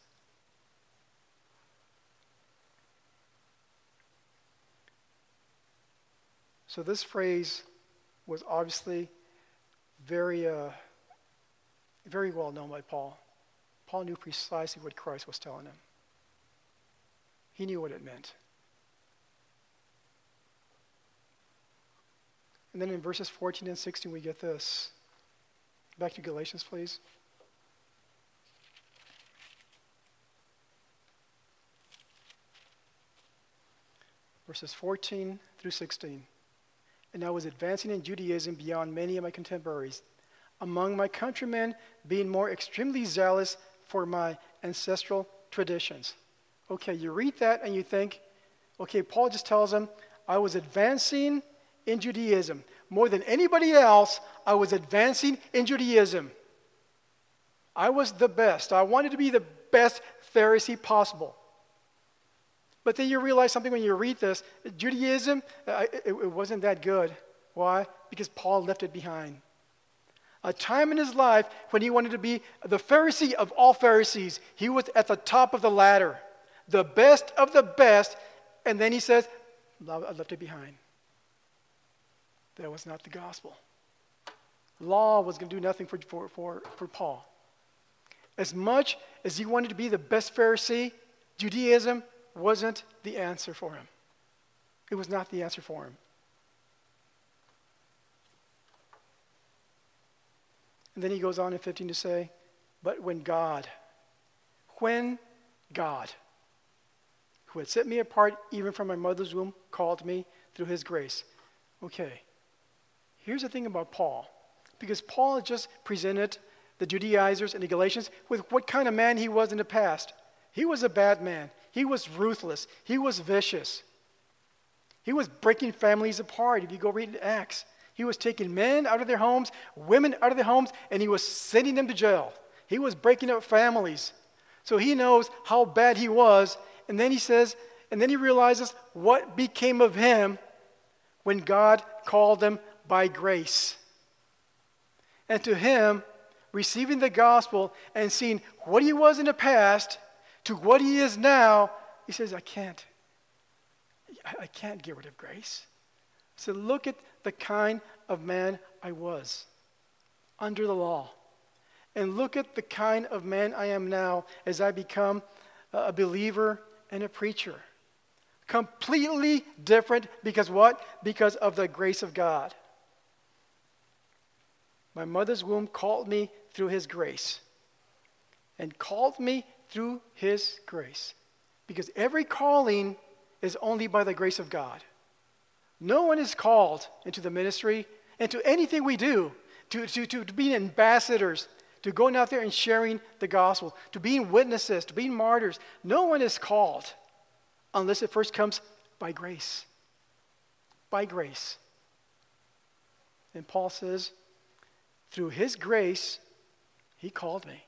So this phrase was obviously very well known by Paul. Paul knew precisely what Christ was telling him. He knew what it meant. And then in verses 14 and 16 we get this. Back to Galatians, please. Verses 14 through 16. And I was advancing in Judaism beyond many of my contemporaries, among my countrymen being more extremely zealous for my ancestral traditions. Okay, you read that and you think, okay, Paul just tells them, I was advancing in Judaism. More than anybody else, I was advancing in Judaism. I was the best. I wanted to be the best Pharisee possible. But then you realize something when you read this. Judaism, it wasn't that good. Why? Because Paul left it behind. A time in his life when he wanted to be the Pharisee of all Pharisees. He was at the top of the ladder. The best of the best. And then he says, I left it behind. That was not the gospel. Law was going to do nothing for Paul. As much as he wanted to be the best Pharisee, Judaism wasn't the answer for him. It was not the answer for him. And then he goes on in 15 to say, but when God, who had set me apart even from my mother's womb, called me through his grace. Okay, here's the thing about Paul. Because Paul had just presented the Judaizers and the Galatians with what kind of man he was in the past. He was a bad man. He was ruthless. He was vicious. He was breaking families apart. If you go read Acts, he was taking men out of their homes, women out of their homes, and he was sending them to jail. He was breaking up families. So he knows how bad he was. And then he says, and then he realizes what became of him when God called them by grace. And to him, receiving the gospel and seeing what he was in the past to what he is now, he says, I can't get rid of grace. So look at the kind of man I was under the law. And look at the kind of man I am now as I become a believer and a preacher. Completely different because what? Because of the grace of God. My mother's womb called me through his grace. And called me through his grace. Because every calling is only by the grace of God. No one is called into the ministry, into anything we do, to being ambassadors, to going out there and sharing the gospel, to being witnesses, to being martyrs. No one is called unless it first comes by grace. By grace. And Paul says, through his grace, he called me.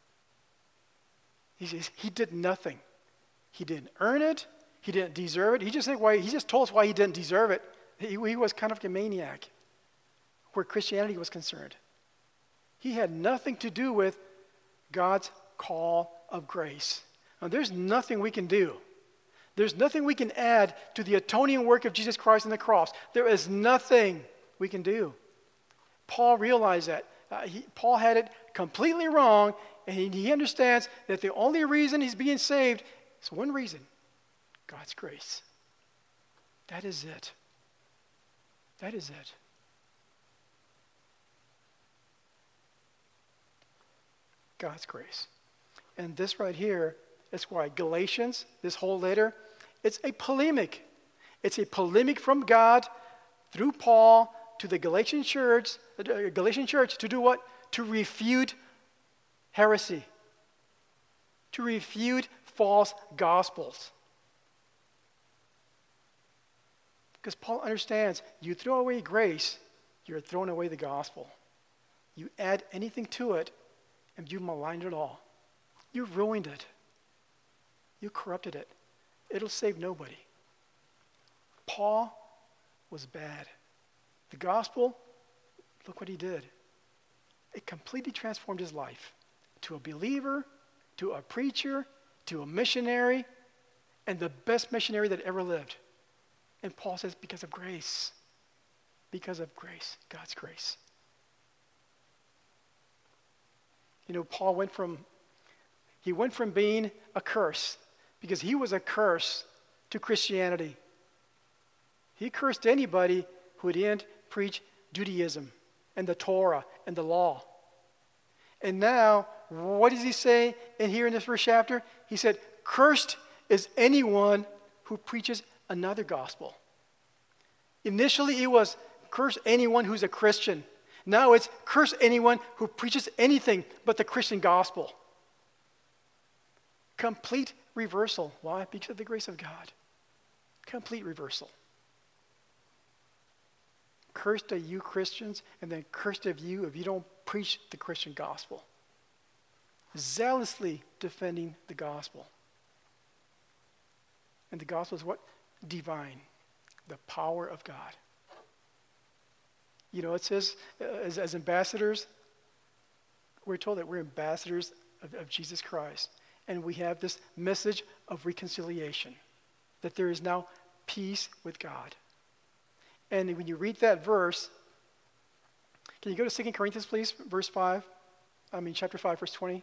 He says he did nothing. He didn't earn it. He didn't deserve it. He just told us why he didn't deserve it. He was kind of a maniac where Christianity was concerned. He had nothing to do with God's call of grace. Now, there's nothing we can do. There's nothing we can add to the atoning work of Jesus Christ on the cross. There is nothing we can do. Paul realized that. Paul had it completely wrong, and he understands that the only reason he's being saved is one reason: God's grace. That is it. That is it. God's grace. And this right here is why Galatians, this whole letter, it's a polemic. It's a polemic from God through Paul to the Galatian church to do what? To refute heresy. To refute false gospels. Because Paul understands, you throw away grace, you're throwing away the gospel. You add anything to it, and you maligned it all. You ruined it. You corrupted it. It'll save nobody. Paul was bad. The gospel, look what he did. It completely transformed his life to a believer, to a preacher, to a missionary, and the best missionary that ever lived. And Paul says, because of grace. Because of grace, God's grace. You know, Paul went from being a curse, because he was a curse to Christianity. He cursed anybody who didn't preach Judaism and the Torah and the law. And now, what does he say in this first chapter? He said, cursed is anyone who preaches another gospel. Initially, it was curse anyone who's a Christian. Now it's curse anyone who preaches anything but the Christian gospel. Complete reversal. Why? Because of the grace of God. Complete reversal. Cursed are you Christians, and then cursed of you if you don't preach the Christian gospel. Zealously defending the gospel. And the gospel is what? Divine. The power of God. You know, it says, as ambassadors, we're told that we're ambassadors of Jesus Christ. And we have this message of reconciliation, that there is now peace with God. And when you read that verse, can you go to 2 Corinthians, please, chapter 5, verse 20.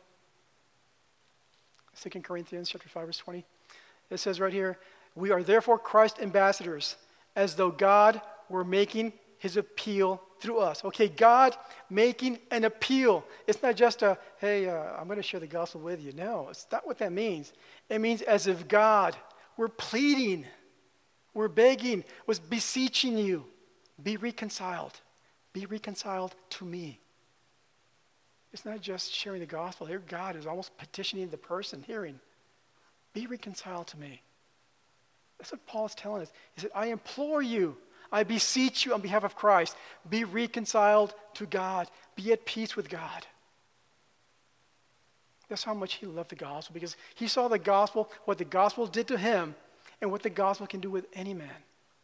2 Corinthians, chapter 5, verse 20. It says right here, we are therefore Christ's ambassadors, as though God were making his appeal through us. Okay, God making an appeal. It's not just hey, I'm going to share the gospel with you. No, it's not what that means. It means as if God were pleading, we're begging, was beseeching you, be reconciled. Be reconciled to me. It's not just sharing the gospel. Here God is almost petitioning the person hearing, be reconciled to me. That's what Paul is telling us. He said, I implore you, I beseech you on behalf of Christ, be reconciled to God. Be at peace with God. That's how much he loved the gospel, because he saw the gospel, what the gospel did to him, and what the gospel can do with any man.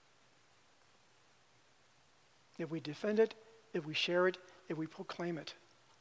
If we defend it, if we share it, if we proclaim it.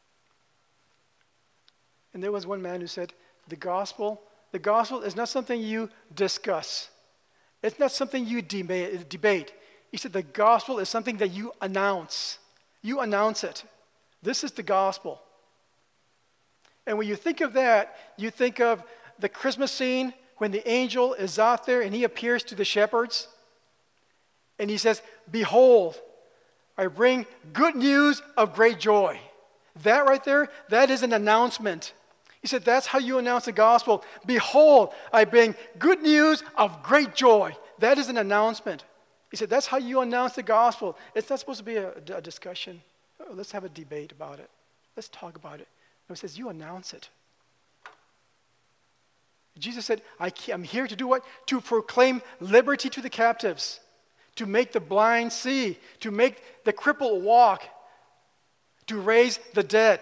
And there was one man who said, the gospel is not something you discuss. It's not something you debate. He said the gospel is something that you announce. You announce it. This is the gospel. And when you think of that, you think of the Christmas scene when the angel is out there and he appears to the shepherds. And he says, behold, I bring good news of great joy. That right there, that is an announcement. He said, that's how you announce the gospel. Behold, I bring good news of great joy. That is an announcement. He said, that's how you announce the gospel. It's not supposed to be a discussion. Oh, let's have a debate about it. Let's talk about it. No, he says, you announce it. Jesus said, I'm here to do what? To proclaim liberty to the captives, to make the blind see, to make the crippled walk, to raise the dead,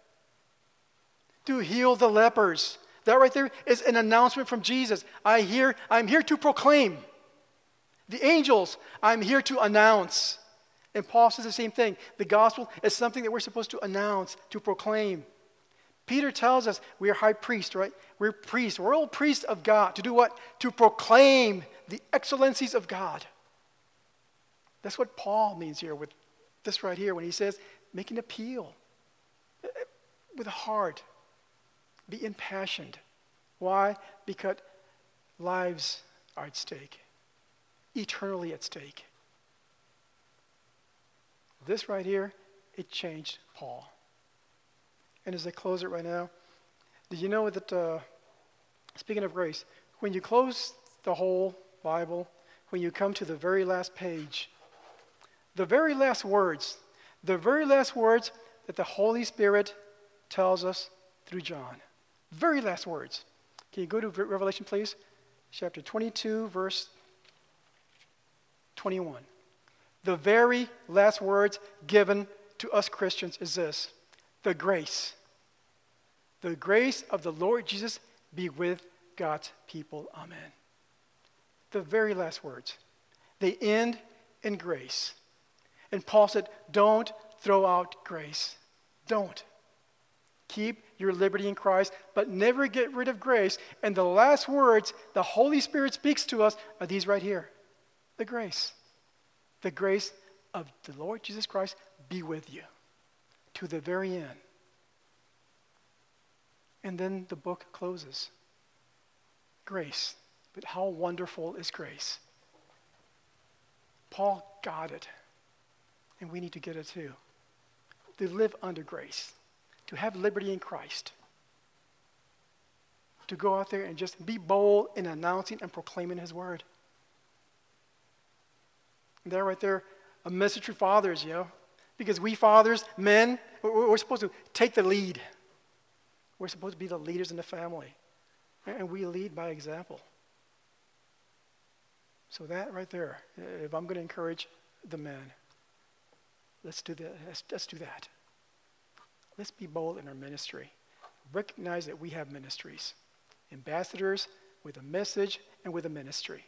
to heal the lepers. That right there is an announcement from Jesus. I'm here to proclaim. The angels, I'm here to announce. And Paul says the same thing. The gospel is something that we're supposed to announce, to proclaim. Peter tells us we are high priests, right? We're priests, royal priests of God. To do what? To proclaim the excellencies of God. That's what Paul means here with this right here when he says, make an appeal with a heart. Be impassioned. Why? Because lives are at stake. Eternally at stake. This right here, it changed Paul. And as I close it right now, did you know that, speaking of grace, when you close the whole Bible, when you come to the very last page, the very last words that the Holy Spirit tells us through John, very last words. Can you go to Revelation, please? Chapter 22, verse 21. The very last words given to us Christians is this: the grace of the Lord Jesus be with God's people. Amen. The very last words. They end in grace. And Paul said, don't throw out grace. Don't. Keep your liberty in Christ, but never get rid of grace. And the last words the Holy Spirit speaks to us are these right here. The grace. The grace of the Lord Jesus Christ be with you to the very end. And then the book closes. Grace. But how wonderful is grace? Paul got it. And we need to get it too. To live under grace. To have liberty in Christ. To go out there and just be bold in announcing and proclaiming his word. And there right there, a message to fathers, because we fathers, men, we're supposed to take the lead. We're supposed to be the leaders in the family. And we lead by example. So that right there, if I'm going to encourage the men, let's do that. Let's do that. Let's be bold in our ministry. Recognize that we have ministries. Ambassadors with a message and with a ministry.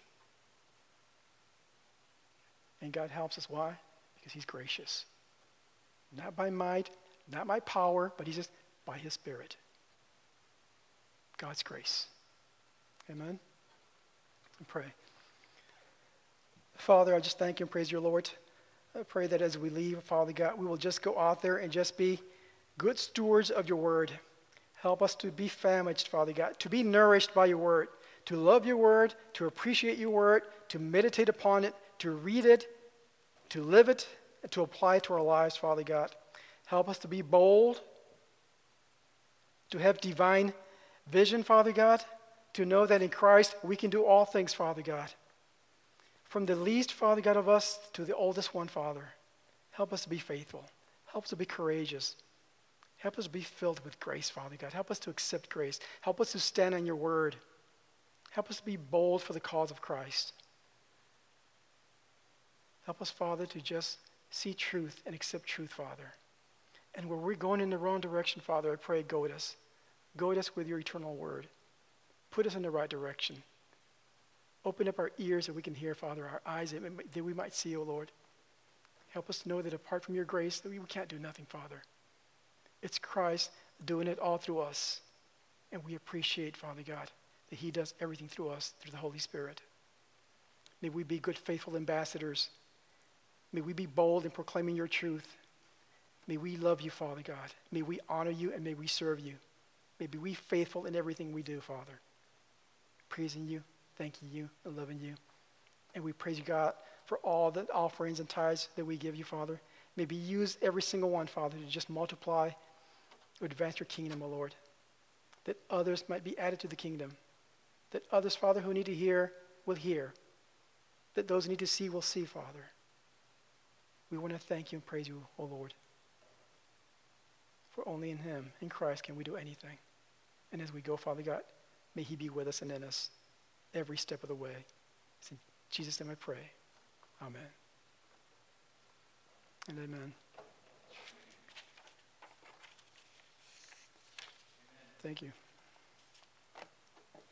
And God helps us. Why? Because he's gracious. Not by might, not by power, but he's just by his Spirit. God's grace. Amen? And pray. Father, I just thank you and praise your Lord. I pray that as we leave, Father God, we will just go out there and just be good stewards of your word. Help us to be famished, Father God, to be nourished by your word, to love your word, to appreciate your word, to meditate upon it, to read it, to live it, and to apply it to our lives, Father God. Help us to be bold, to have divine vision, Father God, to know that in Christ we can do all things, Father God. From the least, Father God, of us to the oldest one, Father. Help us to be faithful. Help us to be courageous. Help us to be filled with grace, Father God. Help us to accept grace. Help us to stand on your word. Help us to be bold for the cause of Christ. Help us, Father, to just see truth and accept truth, Father. And where we're going in the wrong direction, Father, I pray, goad us. Goad us with your eternal word. Put us in the right direction. Open up our ears that we can hear, Father, our eyes that we might see, O Lord. Help us to know that apart from your grace, that we can't do nothing, Father. It's Christ doing it all through us. And we appreciate, Father God, that he does everything through us, through the Holy Spirit. May we be good, faithful ambassadors. May we be bold in proclaiming your truth. May we love you, Father God. May we honor you and may we serve you. May we be faithful in everything we do, Father. Praising you, thanking you, and loving you. And we praise you, God, for all the offerings and tithes that we give you, Father. May we use every single one, Father, to just multiply or advance your kingdom, O Lord. That others might be added to the kingdom. That others, Father, who need to hear will hear. That those who need to see will see, Father. We want to thank you and praise you, O Lord. For only in him, in Christ, can we do anything. And as we go, Father God, may he be with us and in us every step of the way. It's in Jesus' name I pray. Amen. And amen. Thank you.